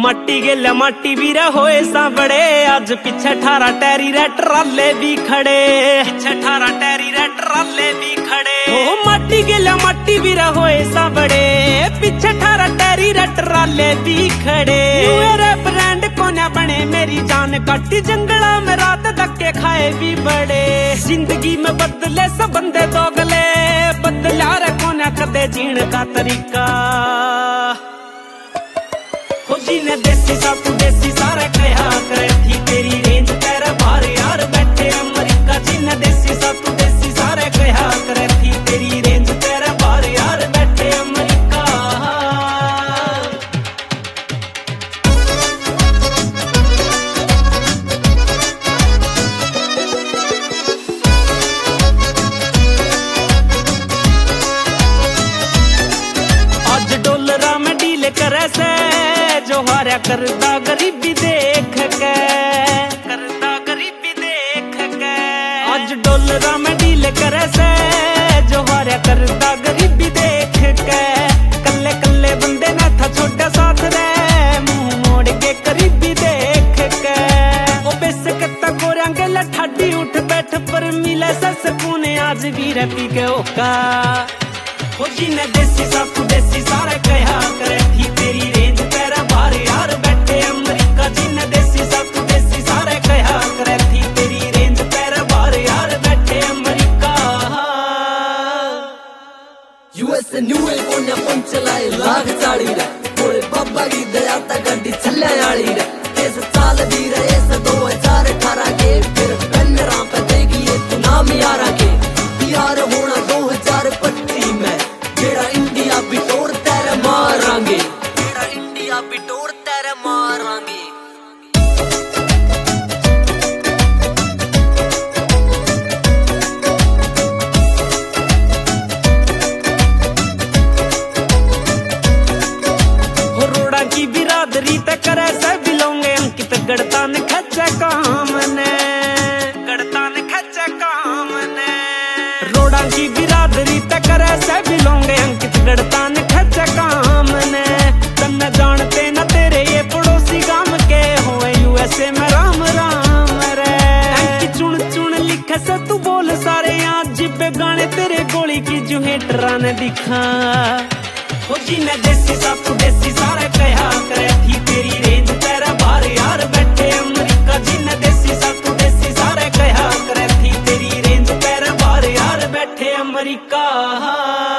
माटी गेला माटी भी होए सांबड़े आज पीछे 18 टैरी रे ट्राले भी खड़े पीछे 18 टैरी रे ट्राले भी खड़े ओ माटी गेला माटी भी होए सांबड़े पीछे 18 टैरी रे ट्राले भी खड़े मेरे ब्रांड कोना बने मेरी जान काटी जंगला में रात धक्के खाए भी बड़े जिंदगी में बदले सब बंदे दोगले बदला रे कोना कदे जीण का तरीका जीने देसी सा तू देसी सारे कहा करे थी तेरी रेंज तेरे बाहर यार बैठे अमेरिका जीने देसी सा तू देसी सारे कहा करे थी तेरी रेंज तेरे बाहर यार बैठे अमेरिका आज डॉलरा में डील करे से जो हारा करता गरीबी देख के करता गरीबी देख के आज डॉलरा में डील करे से जो हारा करता गरीबी देख के कल्ले कल्ले बंदे ना था छोटा साथ रे मुंह मोड़ के करीबी देख के ओ बेस कत्ता गोरंगे लठाडी उठ बैठ पर मिले सुकून आज भी रे पी के ओका ओ जीने देसी सा तू देसी सारे कहा करे थी तेरी रेंज तेरा बाहर यार बैठे अमेरिका जीने देसी सा तू देसी सारे कहा करे थी तेरी रेंज तेरा बाहर यार बैठे अमेरिका यूएस न्यूए कोने पंचलाई लाग चाड़ी रे कोले बाबा की दया ता गड्डी चले आड़ी रे इस साल दी रे इस 2018 के फिर बनरा पे देखिए तू नाम यारा के यार होना 2025 में जेड़ा इंडिया भी तोड़ तेरे मारांगे जेड़ा इंडिया भी तोड़ तेरे मारांगे रोड़ा की बिरादरी ते करे से बिलोंगे अंकित गड़ता ने खच्चा काम ने गड़ता ने खच्चा काम ने रोड़ा की बिरादरी ते करे से बिलोंगे अंकित गड़ता ने खच्चा काम ने तन्ने जानते न तेरे ये पड़ोसी गांव के होए यूएसए में राम राम रे अंकित चुन चुन लिखे से तू बोल सारे आज जिब्बे गाने तेरे गोली की जो हेटरा ने दिखा ओ जीने देसी सा तू देसी सारे कहा करे थी तेरी रेंज तेरा बाहर यार बैठे अमेरिका जीने देसी सा तू देसी सारे कहा करे थी तेरी रेंज तेरा बाहर यार बैठे अमेरिका